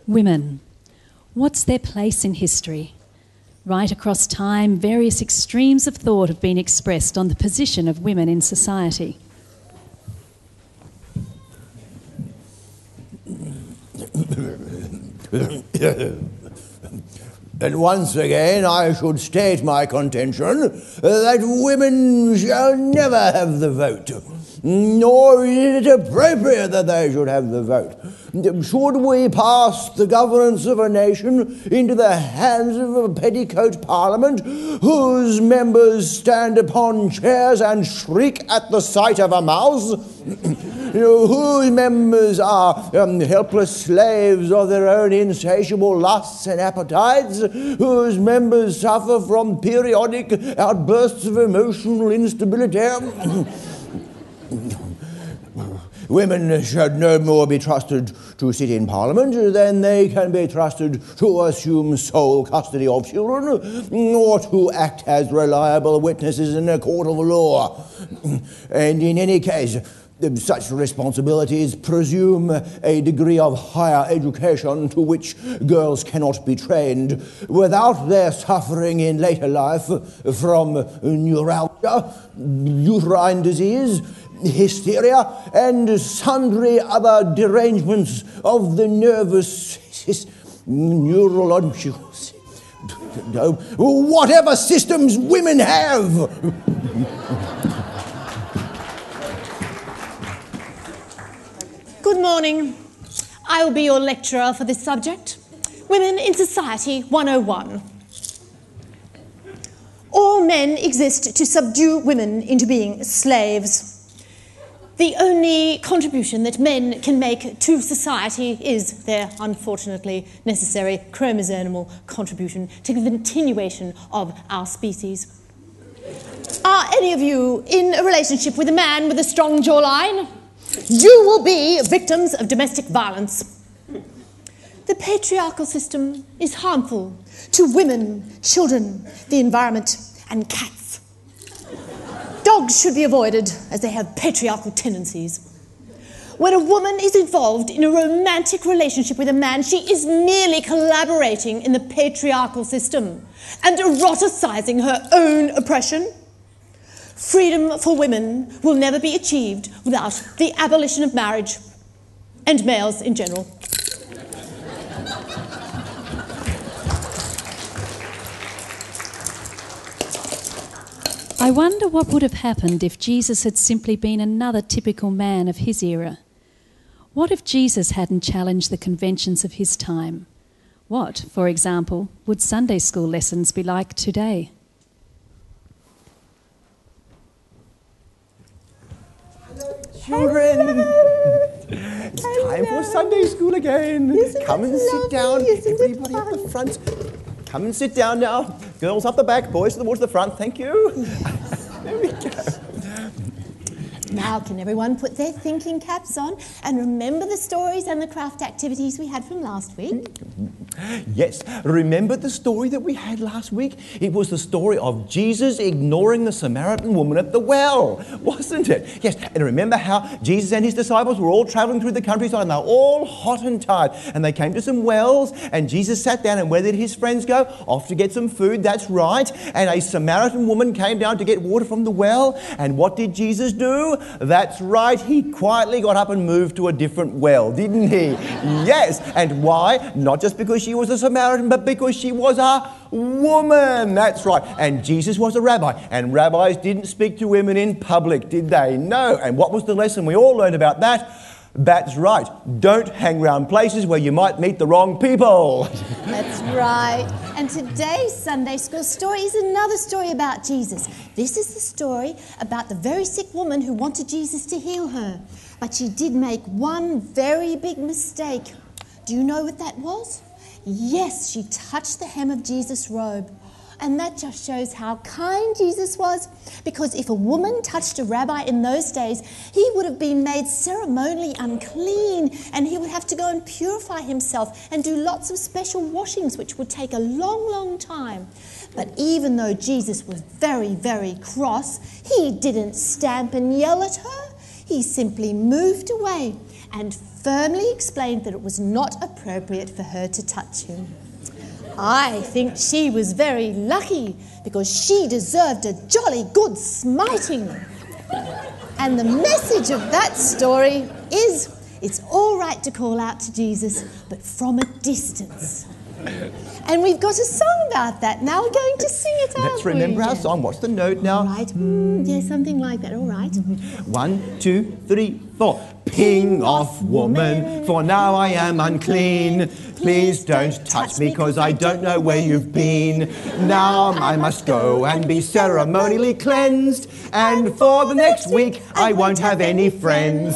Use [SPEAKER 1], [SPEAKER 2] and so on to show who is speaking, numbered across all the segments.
[SPEAKER 1] Women. What's their place in history? Right across time, various extremes of thought have been expressed on the position of women in society.
[SPEAKER 2] And once again I should state my contention that women shall never have the vote, nor is it appropriate that they should have the vote. Should we pass the governance of a nation into the hands of a petticoat parliament whose members stand upon chairs and shriek at the sight of a mouse? Whose members are helpless slaves of their own insatiable lusts and appetites, whose members suffer from periodic outbursts of emotional instability? Women should no more be trusted to sit in Parliament than they can be trusted to assume sole custody of children or to act as reliable witnesses in a court of law. And in any case, such responsibilities presume a degree of higher education to which girls cannot be trained without their suffering in later life from neuralgia, uterine disease, hysteria, and sundry other derangements of the nervous neurological, whatever systems women have.
[SPEAKER 3] Good morning. I will be your lecturer for this subject. Women in Society 101. All men exist to subdue women into being slaves. The only contribution that men can make to society is their unfortunately necessary chromosomal contribution to the continuation of our species. Are any of you in a relationship with a man with a strong jawline? You will be victims of domestic violence. The patriarchal system is harmful to women, children, the environment, and cats. Dogs should be avoided as they have patriarchal tendencies. When a woman is involved in a romantic relationship with a man, she is merely collaborating in the patriarchal system and eroticizing her own oppression. Freedom for women will never be achieved without the abolition of marriage and males in general.
[SPEAKER 1] I wonder what would have happened if Jesus had simply been another typical man of his era. What if Jesus hadn't challenged the conventions of his time? What, for example, would Sunday school lessons be like today?
[SPEAKER 2] Children, it's time for Sunday school again. Come and sit down, everybody at the front. Come and sit down now. Girls up the back, boys towards the front. Thank you. There we go.
[SPEAKER 3] Now can everyone put their thinking caps on and remember the stories and the craft activities we had from last week?
[SPEAKER 2] Yes, remember the story that we had last week? It was the story of Jesus ignoring the Samaritan woman at the well, wasn't it? Yes, and remember how Jesus and his disciples were all traveling through the countryside and they were all hot and tired, and they came to some wells and Jesus sat down, and where did his friends go? Off to get some food, that's right. And a Samaritan woman came down to get water from the well, and what did Jesus do? That's right, he quietly got up and moved to a different well, didn't he? Yes, and why? Not just because she was a Samaritan, but because she was a woman. That's right. And Jesus was a rabbi, and rabbis didn't speak to women in public, did they? No. And what was the lesson we all learned about that? That's right. Don't hang around places where you might meet the wrong people.
[SPEAKER 3] That's right. And today's Sunday school story is another story about Jesus. This is the story about the very sick woman who wanted Jesus to heal her. But she did make one very big mistake. Do you know what that was? Yes, she touched the hem of Jesus' robe. And that just shows how kind Jesus was, because if a woman touched a rabbi in those days, he would have been made ceremonially unclean, and he would have to go and purify himself and do lots of special washings, which would take a long, long time. But even though Jesus was very, very cross, he didn't stamp and yell at her. He simply moved away and firmly explained that it was not appropriate for her to touch him. I think she was very lucky because she deserved a jolly good smiting. And the message of that story is it's all right to call out to Jesus, but from a distance. And we've got a song about that. Now we're going to sing it out.
[SPEAKER 2] Let's remember our song. What's the note now?
[SPEAKER 3] All right. Yeah, something like that. All right.
[SPEAKER 2] 1, 2, 3, 4. Ping off, woman, for now I am unclean. Please don't touch me, cause I don't know where you've been. Now I must go and be ceremonially cleansed, and for the next week I won't have any friends.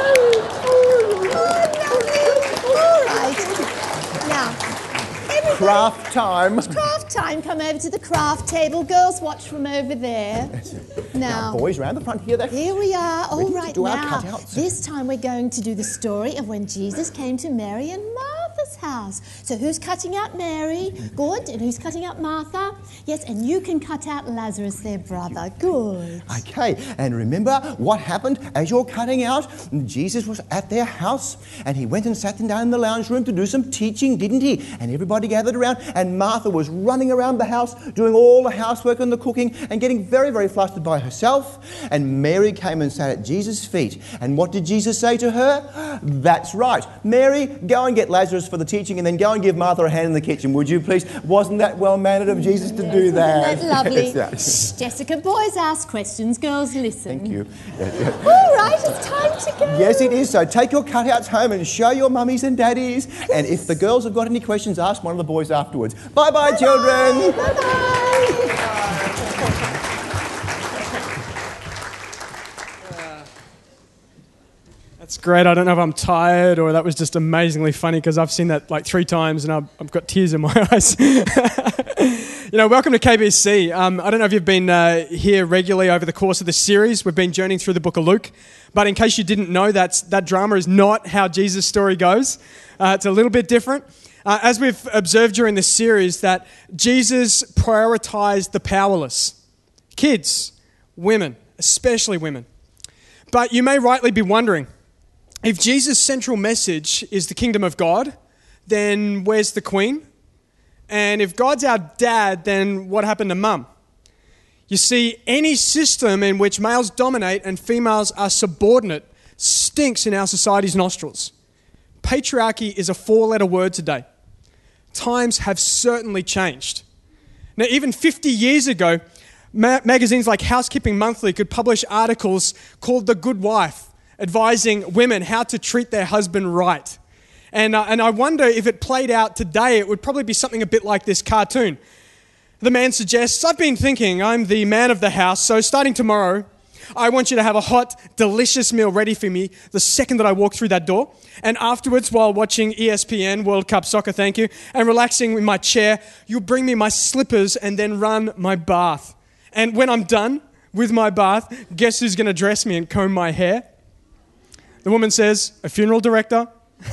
[SPEAKER 2] Craft time.
[SPEAKER 3] It's craft time. Come over to the craft table. Girls, watch from over there. Now,
[SPEAKER 2] boys, round the front here.
[SPEAKER 3] Here we are. All
[SPEAKER 2] Ready
[SPEAKER 3] right,
[SPEAKER 2] to do our
[SPEAKER 3] now,
[SPEAKER 2] cutouts.
[SPEAKER 3] this time we're going to do the story of when Jesus came to Mary and Martha's house. So who's cutting out Mary? Good. And who's cutting out Martha? Yes, and you can cut out Lazarus, their brother. Good.
[SPEAKER 2] Okay, and remember what happened as you're cutting out? Jesus was at their house and he went and sat them down in the lounge room to do some teaching, didn't he? And everybody gathered around and Martha was running around the house doing all the housework and the cooking and getting very, very flustered by herself. And Mary came and sat at Jesus' feet. And what did Jesus say to her? That's right. Mary, go and get Lazarus for the teaching and then go and give Martha a hand in the kitchen, would you please? Wasn't that well-mannered of Jesus to do that?
[SPEAKER 3] Isn't that lovely?
[SPEAKER 2] Yes.
[SPEAKER 3] Shh, Jessica, boys ask questions, girls listen.
[SPEAKER 2] Thank you.
[SPEAKER 3] All right, it's time to go.
[SPEAKER 2] Yes, it is. So take your cutouts home and show your mummies and daddies. And if the girls have got any questions, ask one of the boys afterwards. Bye-bye, children.
[SPEAKER 3] Bye-bye.
[SPEAKER 4] That's great. I don't know if I'm tired or that was just amazingly funny because I've seen that like 3 times and I've got tears in my eyes. Welcome to KBC. I don't know if you've been here regularly over the course of this series. We've been journeying through the book of Luke. But in case you didn't know, that drama is not how Jesus' story goes. It's a little bit different. As we've observed during this series, that Jesus prioritized the powerless. Kids, women, especially women. But you may rightly be wondering, if Jesus' central message is the kingdom of God, then where's the queen? And if God's our dad, then what happened to mum? You see, any system in which males dominate and females are subordinate stinks in our society's nostrils. Patriarchy is a 4-letter word today. Times have certainly changed. Now, even 50 years ago, magazines like Housekeeping Monthly could publish articles called The Good Wife, advising women how to treat their husband right. And I wonder if it played out today, it would probably be something a bit like this cartoon. The man suggests, I've been thinking, I'm the man of the house, so starting tomorrow, I want you to have a hot, delicious meal ready for me the second that I walk through that door. And afterwards, while watching ESPN, World Cup Soccer, thank you, and relaxing in my chair, you'll bring me my slippers and then run my bath. And when I'm done with my bath, guess who's going to dress me and comb my hair? The woman says, a funeral director.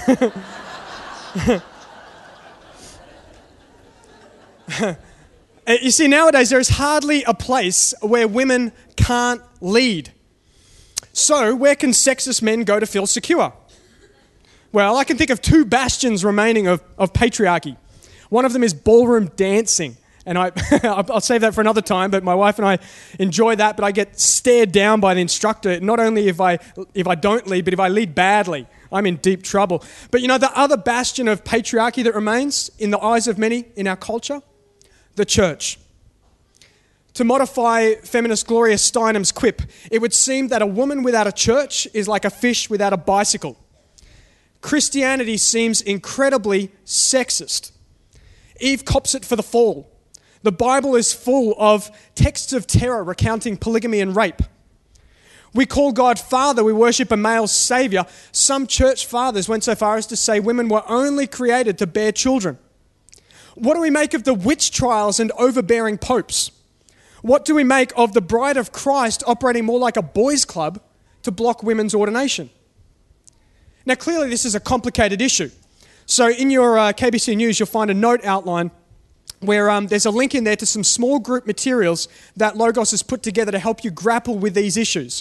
[SPEAKER 4] You see, nowadays there is hardly a place where women can't lead. So, where can sexist men go to feel secure? Well, I can think of 2 bastions remaining of patriarchy. One of them is ballroom dancing. And I'll save that for another time, but my wife and I enjoy that, but I get stared down by the instructor, not only if I don't lead, but if I lead badly, I'm in deep trouble. But the other bastion of patriarchy that remains in the eyes of many in our culture? The church. To modify feminist Gloria Steinem's quip, it would seem that a woman without a church is like a fish without a bicycle. Christianity seems incredibly sexist. Eve cops it for the fall. The Bible is full of texts of terror recounting polygamy and rape. We call God Father, we worship a male saviour. Some church fathers went so far as to say women were only created to bear children. What do we make of the witch trials and overbearing popes? What do we make of the bride of Christ operating more like a boys' club to block women's ordination? Now, clearly this is a complicated issue. So in your KBC News, you'll find a note outline where there's a link in there to some small group materials that Logos has put together to help you grapple with these issues.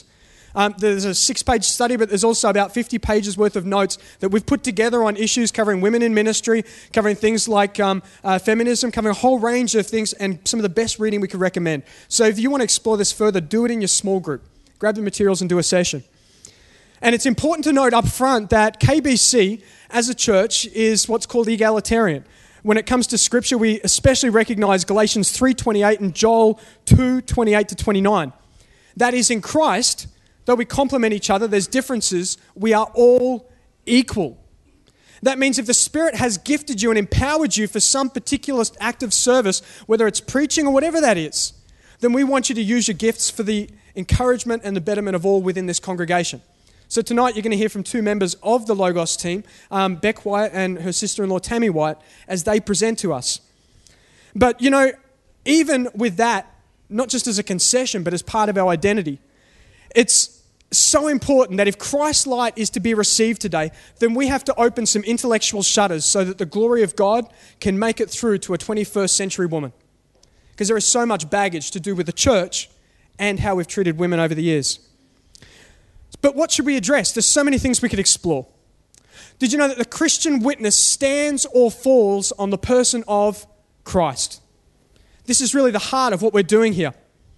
[SPEAKER 4] There's a 6-page study, but there's also about 50 pages worth of notes that we've put together on issues covering women in ministry, covering things like feminism, covering a whole range of things, and some of the best reading we could recommend. So if you want to explore this further, do it in your small group. Grab the materials and do a session. And it's important to note up front that KBC, as a church, is what's called egalitarian. When it comes to Scripture, we especially recognize Galatians 3:28 and Joel 2:28-29. That is, in Christ, though we complement each other, there's differences, we are all equal. That means if the Spirit has gifted you and empowered you for some particular act of service, whether it's preaching or whatever that is, then we want you to use your gifts for the encouragement and the betterment of all within this congregation. So tonight you're going to hear from 2 members of the Logos team, Beck Wyatt and her sister-in-law Tammy Wyatt, as they present to us. But, you know, even with that, not just as a concession, but as part of our identity, it's so important that if Christ's light is to be received today, then we have to open some intellectual shutters so that the glory of God can make it through to a 21st century woman. Because there is so much baggage to do with the church and how we've treated women over the years. But what should we address? There's so many things we could explore. Did you know that the Christian witness stands or falls on the person of Christ? This is really the heart of what we're doing here.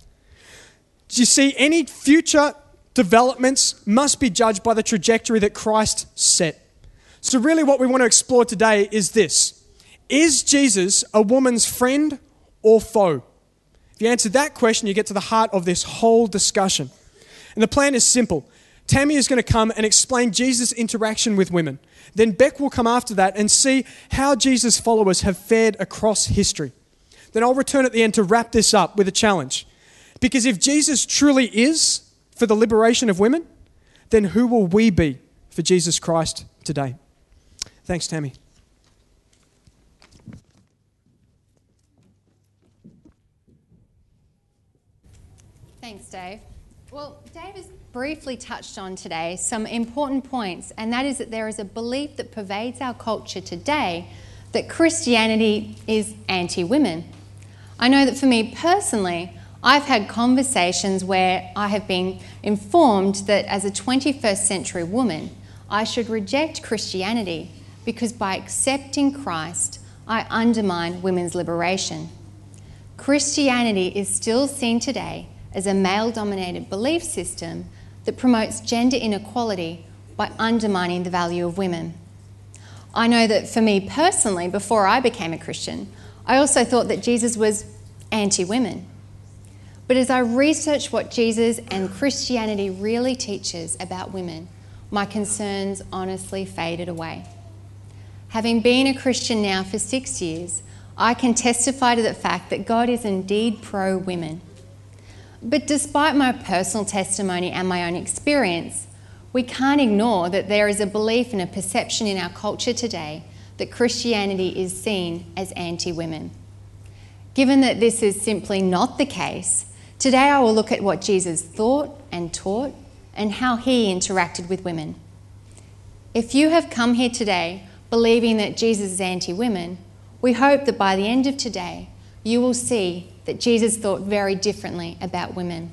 [SPEAKER 4] Do you see, any future developments must be judged by the trajectory that Christ set. So really what we want to explore today is this. Is Jesus a woman's friend or foe? If you answer that question, you get to the heart of this whole discussion. And the plan is simple. Tammy is going to come and explain Jesus' interaction with women. Then Beck will come after that and see how Jesus' followers have fared across history. Then I'll return at the end to wrap this up with a challenge. Because if Jesus truly is for the liberation of women, then who will we be for Jesus Christ today? Thanks, Tammy.
[SPEAKER 5] Thanks, Dave. Well, Dave has briefly touched on today some important points, and that is that there is a belief that pervades our culture today that Christianity is anti-women. I know that for me personally, I've had conversations where I have been informed that as a 21st century woman, I should reject Christianity because by accepting Christ, I undermine women's liberation. Christianity is still seen today as a male-dominated belief system that promotes gender inequality by undermining the value of women. I know that for me personally, before I became a Christian, I also thought that Jesus was anti-women. But as I researched what Jesus and Christianity really teaches about women, my concerns honestly faded away. Having been a Christian now for 6 years, I can testify to the fact that God is indeed pro-women. But despite my personal testimony and my own experience, we can't ignore that there is a belief and a perception in our culture today that Christianity is seen as anti-women. Given that this is simply not the case, today I will look at what Jesus thought and taught and how he interacted with women. If you have come here today believing that Jesus is anti-women, we hope that by the end of today you will see that Jesus thought very differently about women.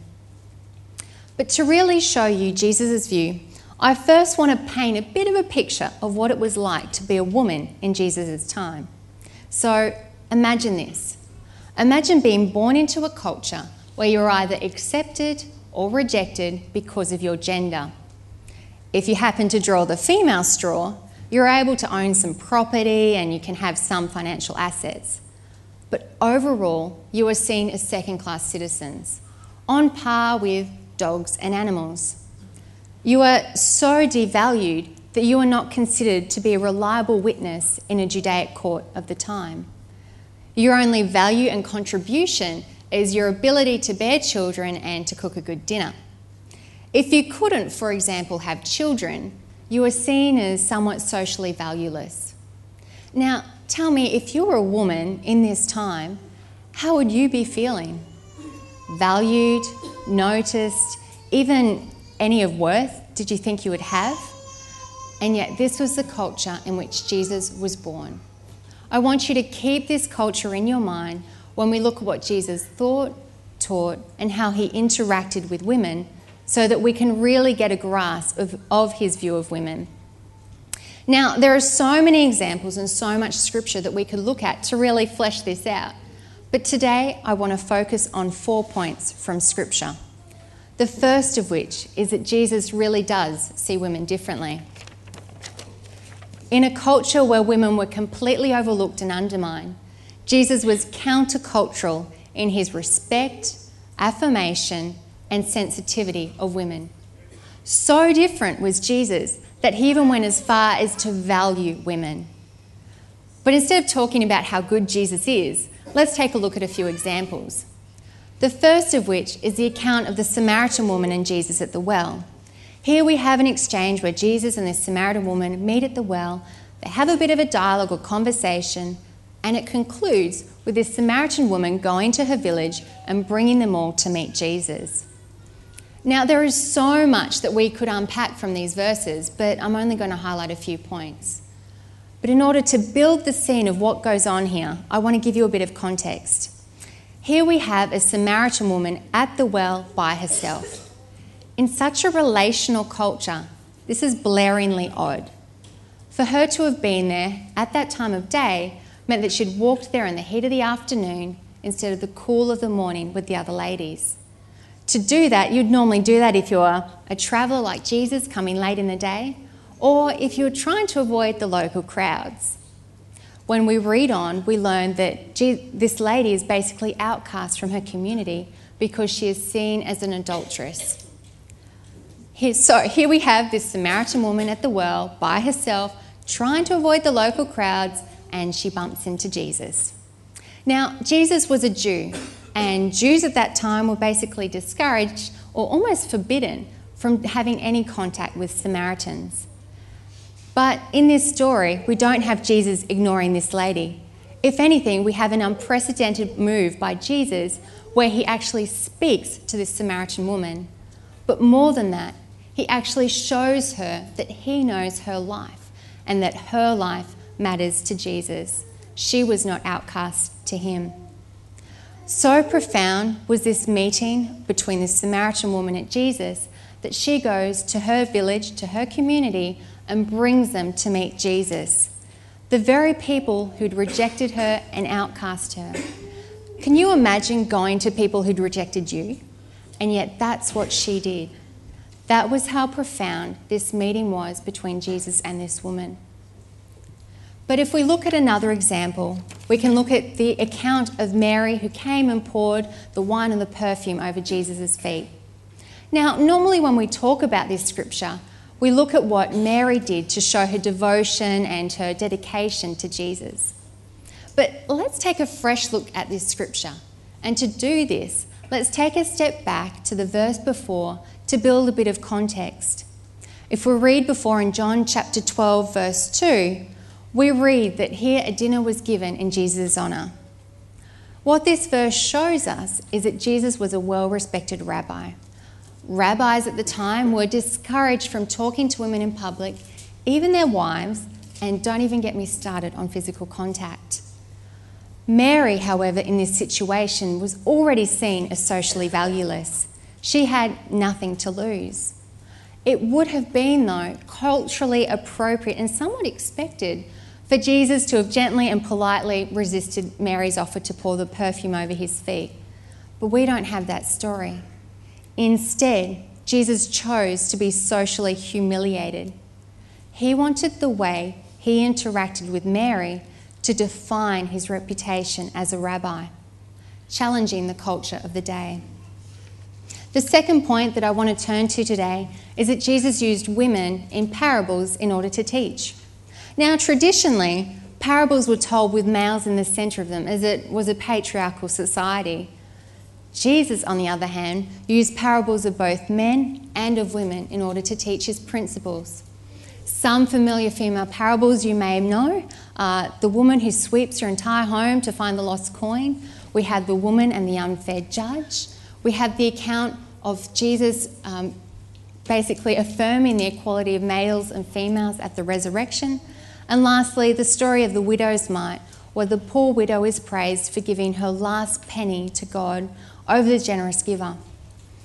[SPEAKER 5] But to really show you Jesus' view, I first want to paint a bit of a picture of what it was like to be a woman in Jesus' time. So imagine this. Imagine being born into a culture where you're either accepted or rejected because of your gender. If you happen to draw the female straw, you're able to own some property and you can have some financial assets. But overall, you are seen as second-class citizens, on par with dogs and animals. You are so devalued that you are not considered to be a reliable witness in a Judaic court of the time. Your only value and contribution is your ability to bear children and to cook a good dinner. If you couldn't, for example, have children, you are seen as somewhat socially valueless. Now, tell me, if you were a woman in this time, how would you be feeling? Valued, noticed, even any of worth did you think you would have? And yet this was the culture in which Jesus was born. I want you to keep this culture in your mind when we look at what Jesus thought, taught, and how he interacted with women so that we can really get a grasp of his view of women. Now, there are so many examples and so much scripture that we could look at to really flesh this out. But today I want to focus on 4 points from scripture. The first of which is that Jesus really does see women differently. In a culture where women were completely overlooked and undermined, Jesus was countercultural in his respect, affirmation, and sensitivity of women. So different was Jesus that he even went as far as to value women. But instead of talking about how good Jesus is, let's take a look at a few examples. The first of which is the account of the Samaritan woman and Jesus at the well. Here we have an exchange where Jesus and this Samaritan woman meet at the well. They have a bit of a dialogue or conversation, and it concludes with this Samaritan woman going to her village and bringing them all to meet Jesus. Now, there is so much that we could unpack from these verses, but I'm only going to highlight a few points. But in order to build the scene of what goes on here, I want to give you a bit of context. Here we have a Samaritan woman at the well by herself. In such a relational culture, this is blaringly odd. For her to have been there at that time of day meant that she'd walked there in the heat of the afternoon instead of the cool of the morning with the other ladies. To do that, you'd normally do that if you're a traveller like Jesus coming late in the day, or if you're trying to avoid the local crowds. When we read on, we learn that this lady is basically outcast from her community because she is seen as an adulteress. Here we have this Samaritan woman at the well by herself, trying to avoid the local crowds, and she bumps into Jesus. Now, Jesus was a Jew, and Jews at that time were basically discouraged or almost forbidden from having any contact with Samaritans. But in this story, we don't have Jesus ignoring this lady. If anything, we have an unprecedented move by Jesus where he actually speaks to this Samaritan woman. But more than that, he actually shows her that he knows her life and that her life matters to Jesus. She was not outcast to him. So profound was this meeting between the Samaritan woman and Jesus that she goes to her village, to her community, and brings them to meet Jesus, the very people who'd rejected her and outcast her. Can you imagine going to people who'd rejected you? And yet that's what she did. That was how profound this meeting was between Jesus and this woman. But if we look at another example, we can look at the account of Mary who came and poured the wine and the perfume over Jesus' feet. Now, normally when we talk about this scripture, we look at what Mary did to show her devotion and her dedication to Jesus. But let's take a fresh look at this scripture. And to do this, let's take a step back to the verse before to build a bit of context. If we read before in John chapter 12, verse 2, we read that here a dinner was given in Jesus' honour. What this verse shows us is that Jesus was a well-respected rabbi. Rabbis at the time were discouraged from talking to women in public, even their wives, and don't even get me started on physical contact. Mary, however, in this situation was already seen as socially valueless. She had nothing to lose. It would have been, though, culturally appropriate and somewhat expected for Jesus to have gently and politely resisted Mary's offer to pour the perfume over his feet. But we don't have that story. Instead, Jesus chose to be socially humiliated. He wanted the way he interacted with Mary to define his reputation as a rabbi, challenging the culture of the day. The second point that I want to turn to today is that Jesus used women in parables in order to teach. Now, traditionally, parables were told with males in the centre of them, as it was a patriarchal society. Jesus, on the other hand, used parables of both men and of women in order to teach his principles. Some familiar female parables you may know are the woman who sweeps her entire home to find the lost coin. We have the woman and the unfair judge. We have the account of Jesus basically affirming the equality of males and females at the resurrection. And lastly, the story of the widow's mite, where the poor widow is praised for giving her last penny to God over the generous giver.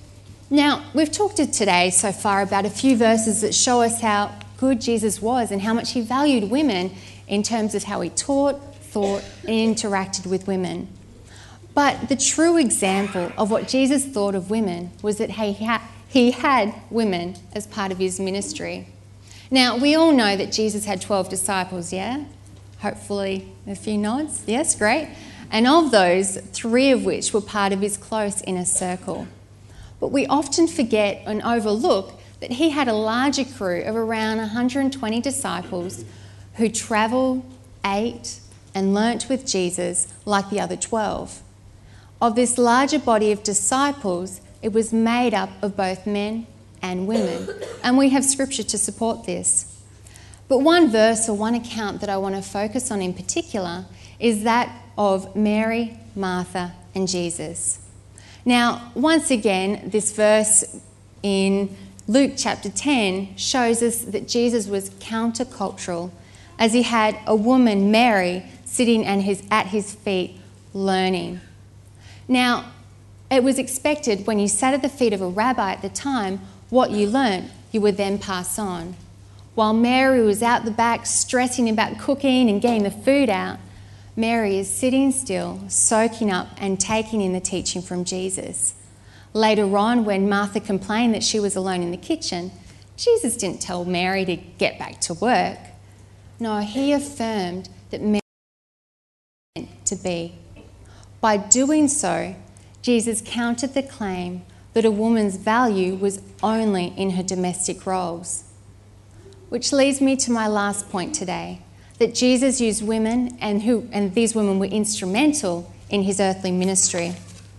[SPEAKER 5] Now, we've talked today so far about a few verses that show us how good Jesus was and how much he valued women in terms of how he taught, thought, and interacted with women. But the true example of what Jesus thought of women was that he had women as part of his ministry. Now, we all know that Jesus had 12 disciples, yeah? Hopefully a few nods. Yes, great. And of those, 3 of which were part of his close inner circle. But we often forget and overlook that he had a larger crew of around 120 disciples who travelled, ate, and learnt with Jesus like the other 12. Of this larger body of disciples, it was made up of both men and women, and we have scripture to support this. But one verse or one account that I want to focus on in particular is that of Mary, Martha, and Jesus. Now, once again, this verse in Luke chapter 10 shows us that Jesus was countercultural, as he had a woman, Mary, sitting at his feet learning. Now, it was expected when you sat at the feet of a rabbi at the time, what you learnt, you would then pass on. While Mary was out the back stressing about cooking and getting the food out, Mary is sitting still, soaking up and taking in the teaching from Jesus. Later on, when Martha complained that she was alone in the kitchen, Jesus didn't tell Mary to get back to work. No, he affirmed that Mary was meant to be. By doing so, Jesus countered the claim that a woman's value was only in her domestic roles. Which leads me to my last point today, that Jesus used women and these women were instrumental in his earthly ministry.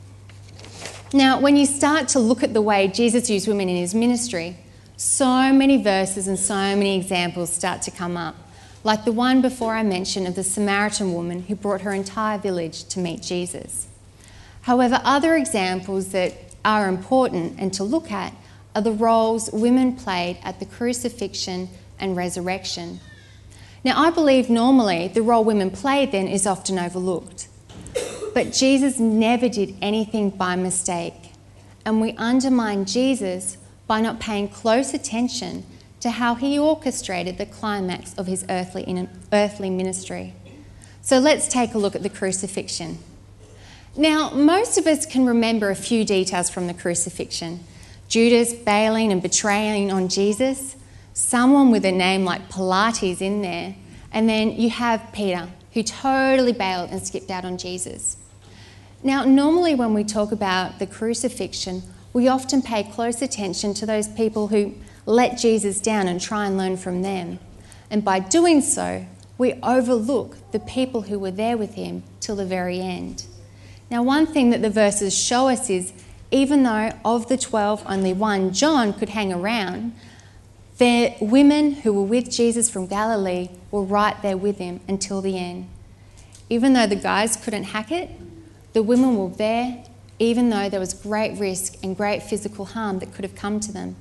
[SPEAKER 5] Now, when you start to look at the way Jesus used women in his ministry, so many verses and so many examples start to come up, like the one before I mentioned of the Samaritan woman who brought her entire village to meet Jesus. However, other examples that are important and to look at are the roles women played at the crucifixion and resurrection. Now, I believe normally the role women played then is often overlooked. But Jesus never did anything by mistake, and we undermine Jesus by not paying close attention to how he orchestrated the climax of his earthly ministry. So let's take a look at the crucifixion. Now, most of us can remember a few details from the crucifixion. Judas bailing and betraying on Jesus, someone with a name like Pilates in there, and then you have Peter, who totally bailed and skipped out on Jesus. Now, normally when we talk about the crucifixion, we often pay close attention to those people who let Jesus down and try and learn from them. And by doing so, we overlook the people who were there with him till the very end. Now, one thing that the verses show us is, even though of the 12, only one, John, could hang around, the women who were with Jesus from Galilee were right there with him until the end. Even though the guys couldn't hack it, the women were there, even though there was great risk and great physical harm that could have come to them.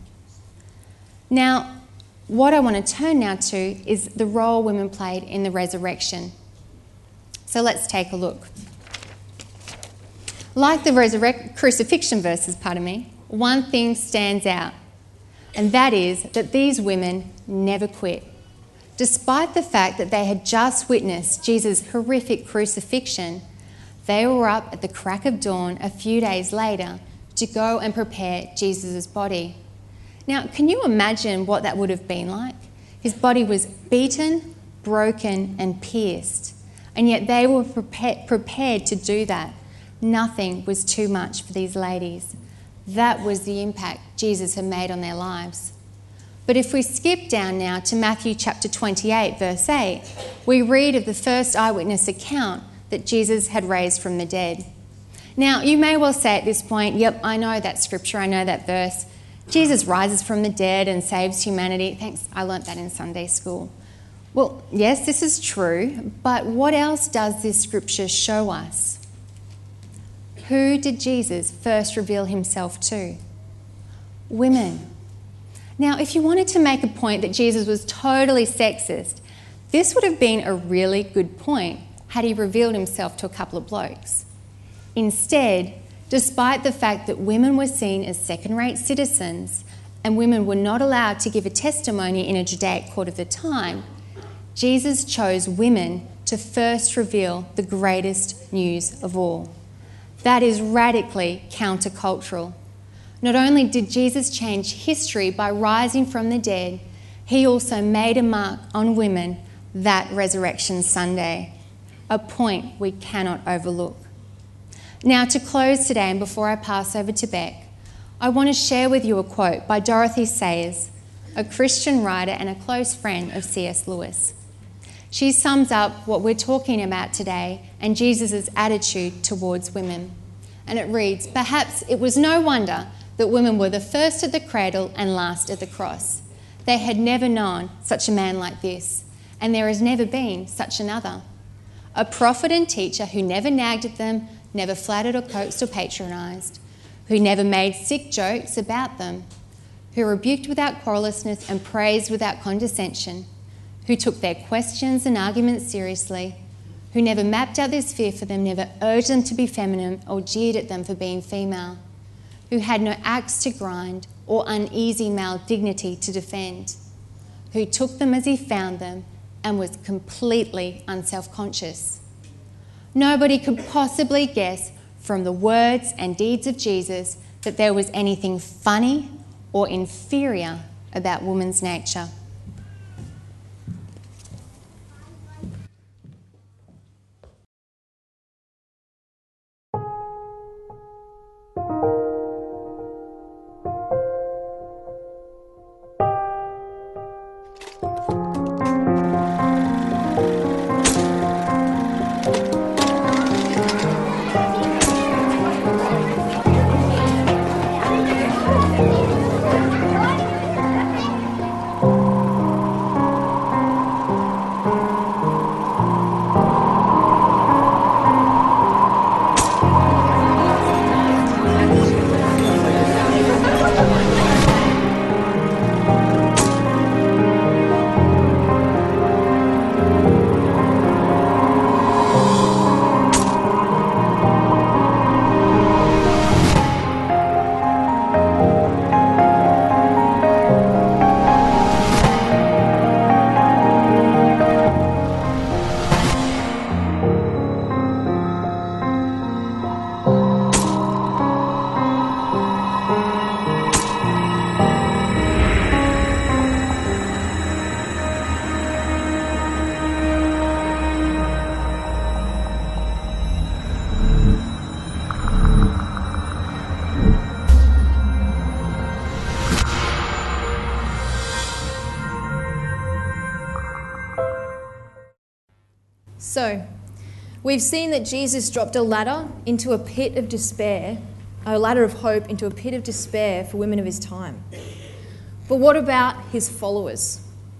[SPEAKER 5] Now, what I want to turn now to is the role women played in the resurrection. So let's take a look. Like the crucifixion verses, one thing stands out, and that is that these women never quit. Despite the fact that they had just witnessed Jesus' horrific crucifixion, they were up at the crack of dawn a few days later to go and prepare Jesus' body. Now, can you imagine what that would have been like? His body was beaten, broken, and pierced, and yet they were prepared to do that. Nothing was too much for these ladies. That was the impact Jesus had made on their lives. But if we skip down now to Matthew chapter 28, verse 8, we read of the first eyewitness account that Jesus had raised from the dead. Now, you may well say at this point, yep, I know that scripture, I know that verse. Jesus rises from the dead and saves humanity. Thanks, I learnt that in Sunday school. Well, yes, this is true, but what else does this scripture show us? Who did Jesus first reveal himself to? Women. Now, if you wanted to make a point that Jesus was totally sexist, this would have been a really good point had he revealed himself to a couple of blokes. Instead, Despite the fact that women were seen as second-rate citizens and women were not allowed to give a testimony in a Judaic court of the time, Jesus chose women to first reveal the greatest news of all. That is radically countercultural. Not only did Jesus change history by rising from the dead, he also made a mark on women that Resurrection Sunday, a point we cannot overlook. Now, to close today, and before I pass over to Beck, I want to share with you a quote by Dorothy Sayers, a Christian writer and a close friend of C.S. Lewis. She sums up what we're talking about today and Jesus' attitude towards women. And it reads, "Perhaps it was no wonder that women were the first at the cradle and last at the cross. They had never known such a man like this, and there has never been such another. A prophet and teacher who never nagged at them, never flattered or coaxed or patronised, who never made sick jokes about them, who rebuked without querulousness and praised without condescension, who took their questions and arguments seriously, who never mapped out their sphere for them, never urged them to be feminine or jeered at them for being female, who had no axe to grind or uneasy male dignity to defend, who took them as he found them and was completely unself-conscious. Nobody could possibly guess from the words and deeds of Jesus that there was anything funny or inferior about woman's nature."
[SPEAKER 6] So, we've seen that Jesus dropped a ladder into a pit of despair, a ladder of hope into a pit of despair for women of his time. But what about his followers?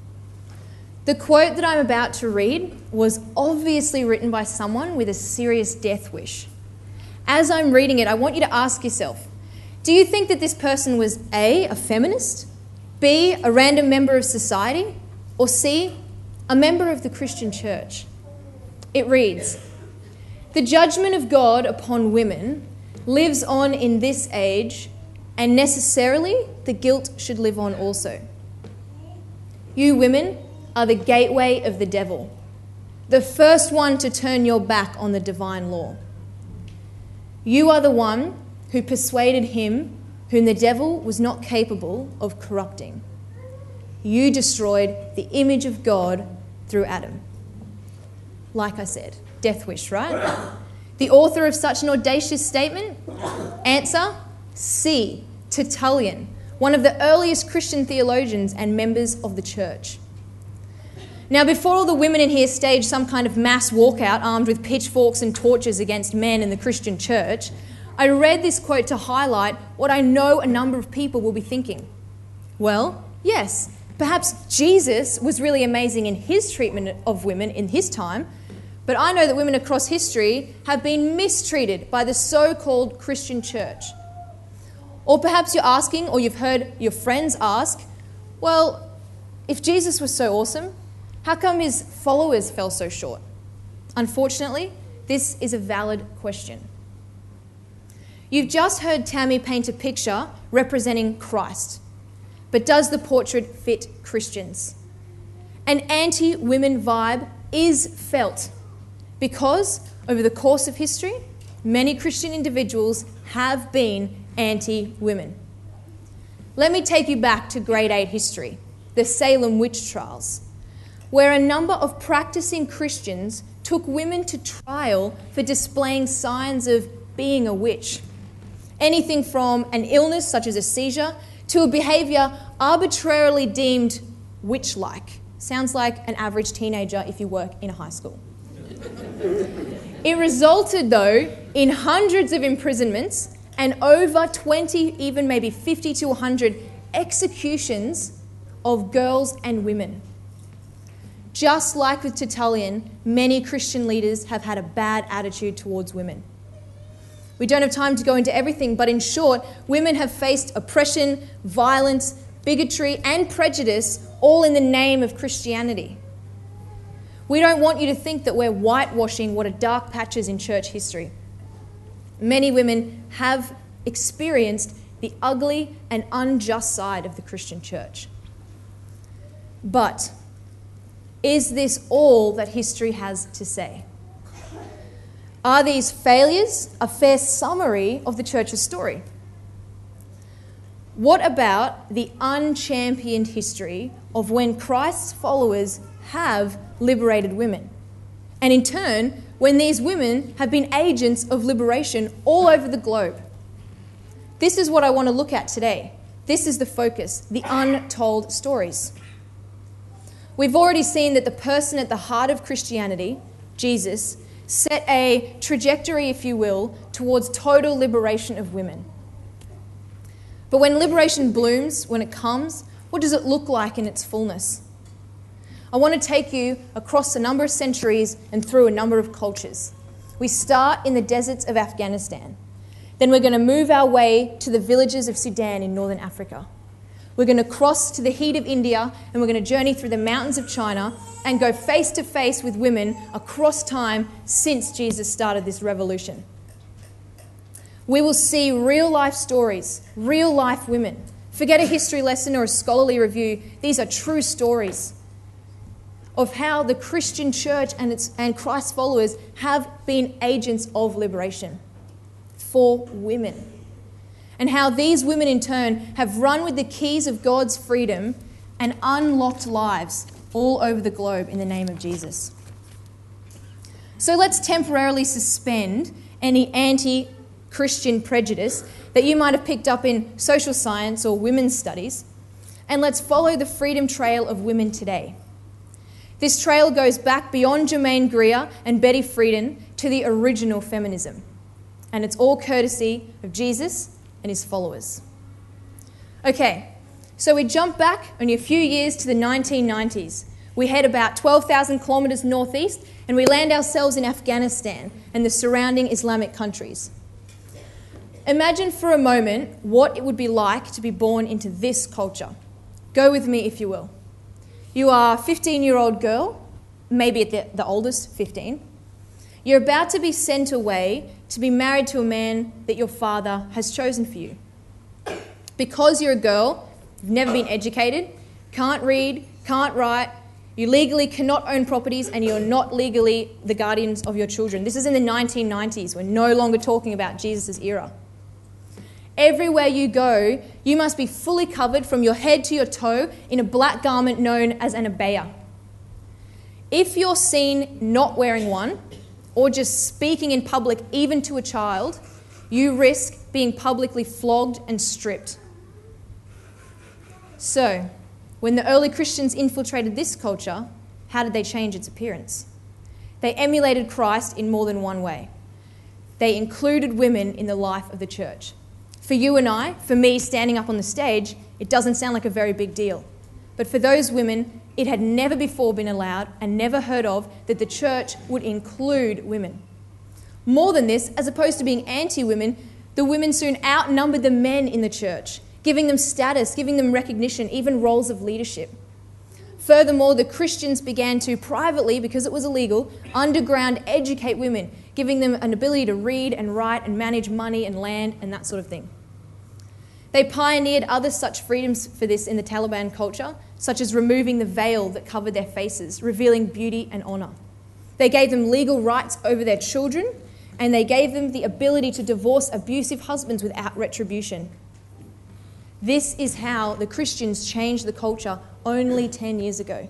[SPEAKER 6] The quote that I'm about to read was obviously written by someone with a serious death wish. As I'm reading it, I want you to ask yourself, do you think that this person was A, a feminist, B, a random member of society, or C, a member of the Christian church? It reads, "The judgment of God upon women lives on in this age, and necessarily the guilt should live on also. You women are the gateway of the devil, the first one to turn your back on the divine law. You are the one who persuaded him whom the devil was not capable of corrupting. You destroyed the image of God through Adam." Like I said, death wish, right? The author of such an audacious statement? Answer, C, Tertullian, one of the earliest Christian theologians and members of the church. Now, before all the women in here stage some kind of mass walkout armed with pitchforks and torches against men in the Christian church, I read this quote to highlight what I know a number of people will be thinking. Well, yes, perhaps Jesus was really amazing in his treatment of women in his time, but I know that women across history have been mistreated by the so-called Christian church. Or perhaps you're asking, or you've heard your friends ask, well, if Jesus was so awesome, how come his followers fell so short? Unfortunately, this is a valid question. You've just heard Tammy paint a picture representing Christ. But does the portrait fit Christians? An anti-women vibe is felt because over the course of history, many Christian individuals have been anti-women. Let me take you back to grade 8 history, the Salem witch trials, where a number of practicing Christians took women to trial for displaying signs of being a witch. Anything from an illness such as a seizure to a behaviour arbitrarily deemed witch-like. Sounds like an average teenager if you work in a high school. It resulted, though, in hundreds of imprisonments and over 20, even maybe 50 to 100 executions of girls and women. Just like with Tertullian, many Christian leaders have had a bad attitude towards women. We don't have time to go into everything, but in short, women have faced oppression, violence, bigotry, and prejudice, all in the name of Christianity. We don't want you to think that we're whitewashing what are dark patches in church history. Many women have experienced the ugly and unjust side of the Christian church. But is this all that history has to say? Are these failures a fair summary of the church's story? What about the unchampioned history of when Christ's followers have liberated women? And in turn, when these women have been agents of liberation all over the globe? This is what I want to look at today. This is the focus, the untold stories. We've already seen that the person at the heart of Christianity, Jesus, set a trajectory, if you will, towards total liberation of women. But when liberation blooms, when it comes, what does it look like in its fullness? I want to take you across a number of centuries and through a number of cultures. We start in the deserts of Afghanistan. Then we're going to move our way to the villages of Sudan in northern Africa. We're going to cross to the heat of India, and we're going to journey through the mountains of China and go face to face with women across time since Jesus started this revolution. We will see real life stories, real life women. Forget a history lesson or a scholarly review. These are true stories of how the Christian church and Christ's followers have been agents of liberation for women. And how these women in turn have run with the keys of God's freedom and unlocked lives all over the globe in the name of Jesus. So let's temporarily suspend any anti-Christian prejudice that you might have picked up in social science or women's studies, and let's follow the freedom trail of women today. This trail goes back beyond Germaine Greer and Betty Friedan to the original feminism, and it's all courtesy of Jesus and his followers. Okay, so we jump back only a few years to the 1990s. We head about 12,000 kilometres northeast and we land ourselves in Afghanistan and the surrounding Islamic countries. Imagine for a moment what it would be like to be born into this culture. Go with me if you will. You are a 15-year-old girl, maybe at the oldest, 15. You're about to be sent away to be married to a man that your father has chosen for you. Because you're a girl, you've never been educated, can't read, can't write, you legally cannot own properties, and you're not legally the guardians of your children. This is in the 1990s. We're no longer talking about Jesus' era. Everywhere you go, you must be fully covered from your head to your toe in a black garment known as an abaya. If you're seen not wearing one, or just speaking in public even to a child, you risk being publicly flogged and stripped. So, when the early Christians infiltrated this culture, how did they change its appearance? They emulated Christ in more than one way. They included women in the life of the church. For you and I, for me standing up on the stage, it doesn't sound like a very big deal. But for those women, it had never before been allowed and never heard of that the church would include women. More than this, as opposed to being anti-women, the women soon outnumbered the men in the church, giving them status, giving them recognition, even roles of leadership. Furthermore, the Christians began to privately, because it was illegal, underground educate women, giving them an ability to read and write and manage money and land and that sort of thing. They pioneered other such freedoms for this in the Taliban culture, such as removing the veil that covered their faces, revealing beauty and honour. They gave them legal rights over their children, and they gave them the ability to divorce abusive husbands without retribution. This is how the Christians changed the culture only 10 years ago.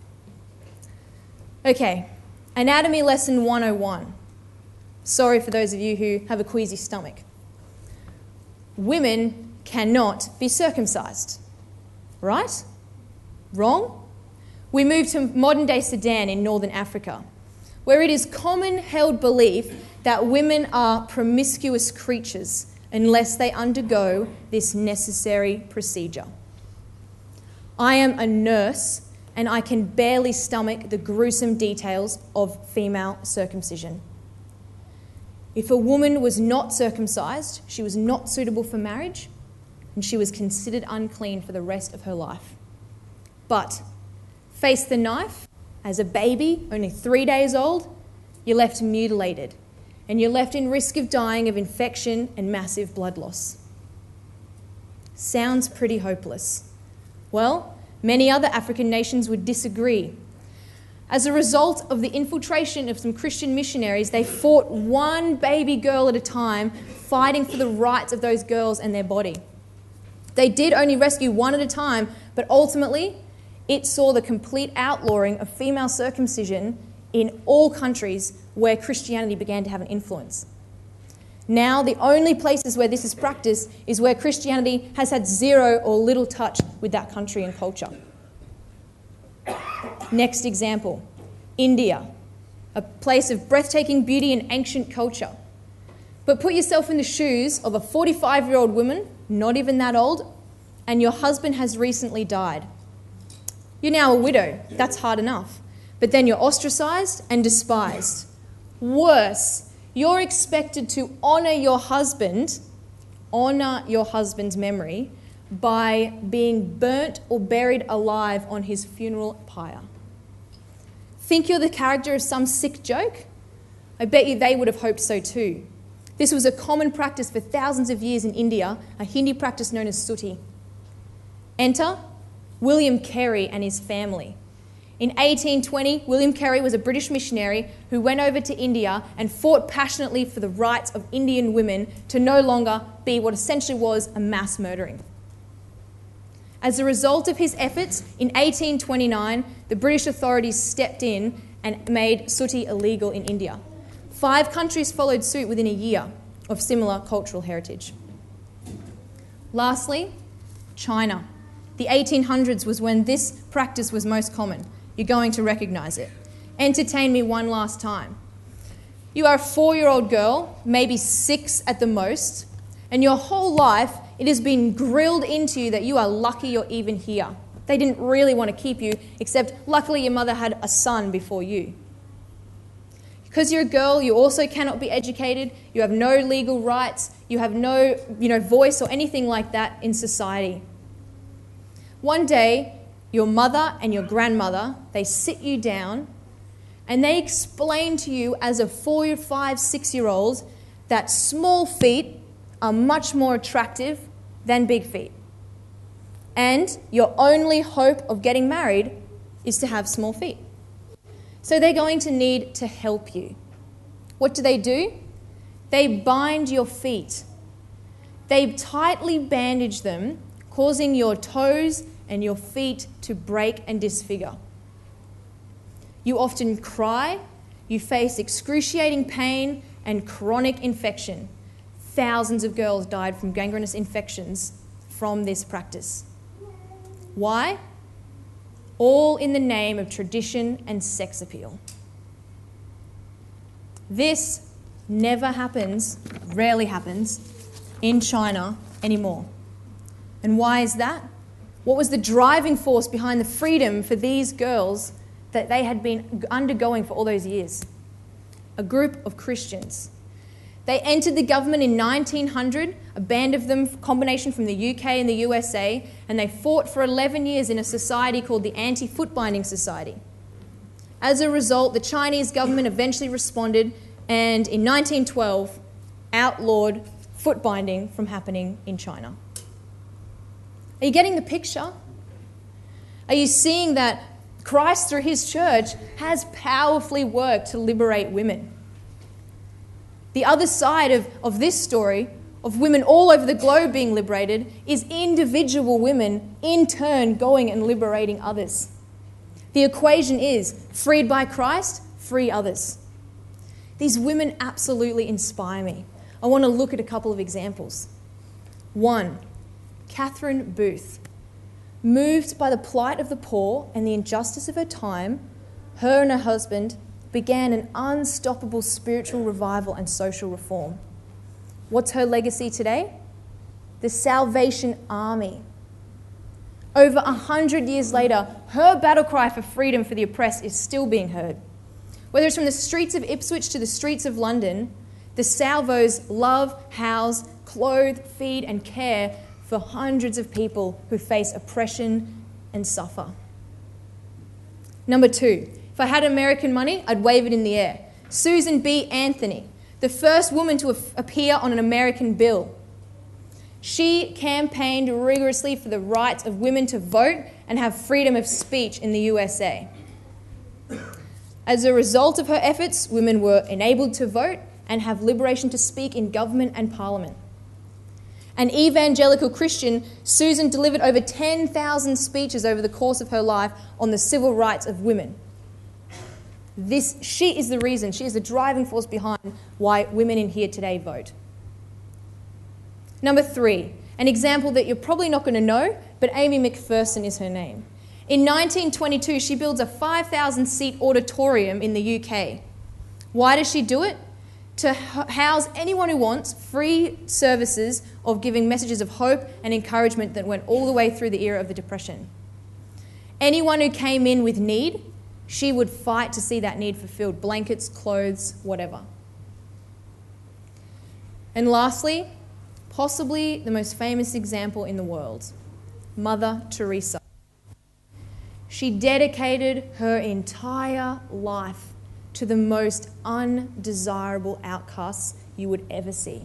[SPEAKER 6] Okay, Anatomy Lesson 101. Sorry for those of you who have a queasy stomach. Women cannot be circumcised. Right? Wrong? We move to modern-day Sudan in northern Africa, where it is common held belief that women are promiscuous creatures unless they undergo this necessary procedure. I am a nurse and I can barely stomach the gruesome details of female circumcision. If a woman was not circumcised, she was not suitable for marriage and she was considered unclean for the rest of her life. But face the knife, as a baby, only 3 days old, you're left mutilated and you're left in risk of dying of infection and massive blood loss. Sounds pretty hopeless. Well, many other African nations would disagree. As a result of the infiltration of some Christian missionaries, they fought one baby girl at a time, fighting for the rights of those girls and their body. They did only rescue one at a time, but ultimately it saw the complete outlawing of female circumcision in all countries where Christianity began to have an influence. Now, the only places where this is practiced is where Christianity has had zero or little touch with that country and culture. Next example, India, a place of breathtaking beauty and ancient culture. But put yourself in the shoes of a 45-year-old woman, not even that old, and your husband has recently died. You're now a widow. That's hard enough. But then you're ostracised and despised. Worse, you're expected to honour your husband's memory by being burnt or buried alive on his funeral pyre. Think you're the character of some sick joke? I bet you they would have hoped so too. This was a common practice for thousands of years in India, a Hindi practice known as sutti. Enter William Carey and his family. In 1820, William Carey was a British missionary who went over to India and fought passionately for the rights of Indian women to no longer be what essentially was a mass murdering. As a result of his efforts, in 1829, the British authorities stepped in and made sutti illegal in India. 5 countries followed suit within a year of similar cultural heritage. Lastly, China. The 1800s was when this practice was most common. You're going to recognise it. Entertain me one last time. You are a 4-year-old girl, maybe 6 at the most, and your whole life it has been grilled into you that you are lucky you're even here. They didn't really want to keep you, except luckily your mother had a son before you. Because you're a girl, you also cannot be educated, you have no legal rights, you have no voice or anything like that in society. One day, your mother and your grandmother, they sit you down and they explain to you as a 4, 5, 6-year-old that small feet are much more attractive than big feet. And your only hope of getting married is to have small feet. So they're going to need to help you. What do? They bind your feet. They tightly bandage them, causing your toes and your feet to break and disfigure. You often cry, you face excruciating pain and chronic infection. Thousands of girls died from gangrenous infections from this practice. Why? All in the name of tradition and sex appeal. This never happens, rarely happens, in China anymore. And why is that? What was the driving force behind the freedom for these girls that they had been undergoing for all those years? A group of Christians. They entered the government in 1900, a band of them, combination from the UK and the USA, and they fought for 11 years in a society called the Anti-Foot Binding Society. As a result, the Chinese government eventually responded and in 1912 outlawed foot binding from happening in China. Are you getting the picture? Are you seeing that Christ, through his church, has powerfully worked to liberate women? The other side of this story, of women all over the globe being liberated, is individual women in turn going and liberating others. The equation is freed by Christ, free others. These women absolutely inspire me. I want to look at a couple of examples. 1, Catherine Booth. Moved by the plight of the poor and the injustice of her time, her and her husband began an unstoppable spiritual revival and social reform. What's her legacy today? The Salvation Army. Over 100 years later, her battle cry for freedom for the oppressed is still being heard. Whether it's from the streets of Ipswich to the streets of London, the Salvos love, house, clothe, feed and care for hundreds of people who face oppression and suffer. Number 2, if I had American money, I'd wave it in the air. Susan B. Anthony, the first woman to appear on an American bill. She campaigned rigorously for the rights of women to vote and have freedom of speech in the USA. As a result of her efforts, women were enabled to vote and have liberation to speak in government and parliament. An evangelical Christian, Susan delivered over 10,000 speeches over the course of her life on the civil rights of women. She is the reason, she is the driving force behind why women in here today vote. Number 3, an example that you're probably not going to know, but Amy McPherson is her name. In 1922, she builds a 5,000-seat auditorium in the UK. Why does she do it? To house anyone who wants free services of giving messages of hope and encouragement that went all the way through the era of the Depression. Anyone who came in with need, she would fight to see that need fulfilled. Blankets, clothes, whatever. And lastly, possibly the most famous example in the world, Mother Teresa. She dedicated her entire life to the most undesirable outcasts you would ever see.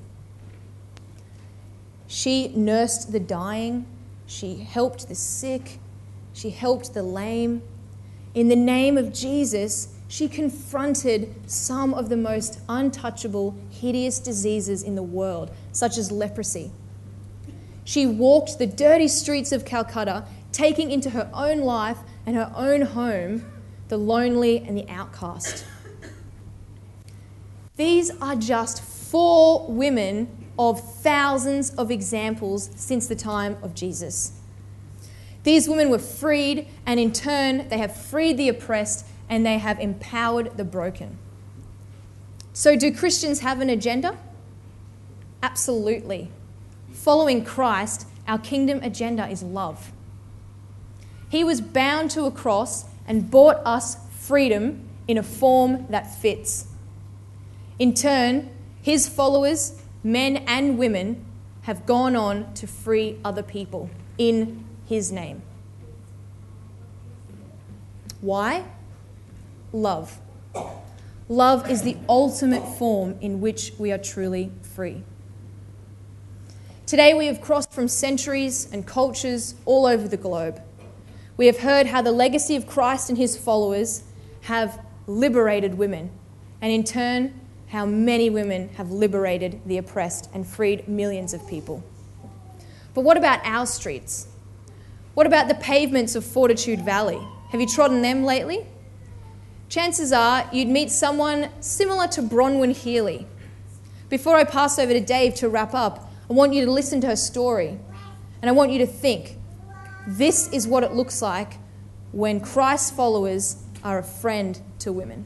[SPEAKER 6] She nursed the dying, she helped the sick, she helped the lame. In the name of Jesus, she confronted some of the most untouchable, hideous diseases in the world, such as leprosy. She walked the dirty streets of Calcutta, taking into her own life and her own home the lonely and the outcast. These are just 4 women of thousands of examples since the time of Jesus. These women were freed, and in turn, they have freed the oppressed and they have empowered the broken. So, do Christians have an agenda? Absolutely. Following Christ, our kingdom agenda is love. He was bound to a cross and bought us freedom in a form that fits. In turn, his followers, men and women, have gone on to free other people in his name. Why? Love. Love is the ultimate form in which we are truly free. Today we have crossed from centuries and cultures all over the globe. We have heard how the legacy of Christ and his followers have liberated women, and in turn, how many women have liberated the oppressed and freed millions of people. But what about our streets? What about the pavements of Fortitude Valley? Have you trodden them lately? Chances are you'd meet someone similar to Bronwyn Healy. Before I pass over to Dave to wrap up, I want you to listen to her story, and I want you to think, this is what it looks like when Christ's followers are a friend to women.